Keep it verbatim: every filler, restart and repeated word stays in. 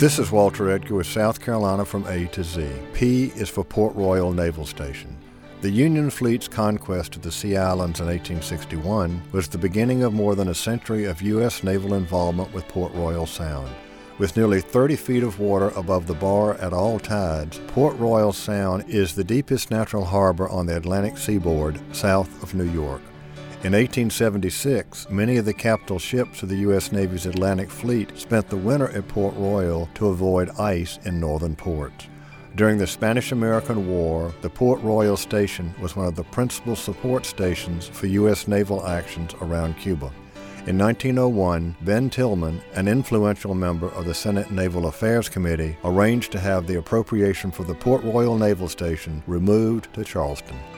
This is Walter Edgar with South Carolina from A to Z. P is for Port Royal Naval Station. The Union fleet's conquest of the Sea Islands in eighteen sixty-one was the beginning of more than a century of U S naval involvement with Port Royal Sound. With nearly thirty feet of water above the bar at all tides, Port Royal Sound is the deepest natural harbor on the Atlantic seaboard south of New York. In eighteen seventy-six, many of the capital ships of the U S Navy's Atlantic Fleet spent the winter at Port Royal to avoid ice in northern ports. During the Spanish-American War, the Port Royal Station was one of the principal support stations for U S naval actions around Cuba. In nineteen oh one, Ben Tillman, an influential member of the Senate Naval Affairs Committee, arranged to have the appropriation for the Port Royal Naval Station removed to Charleston.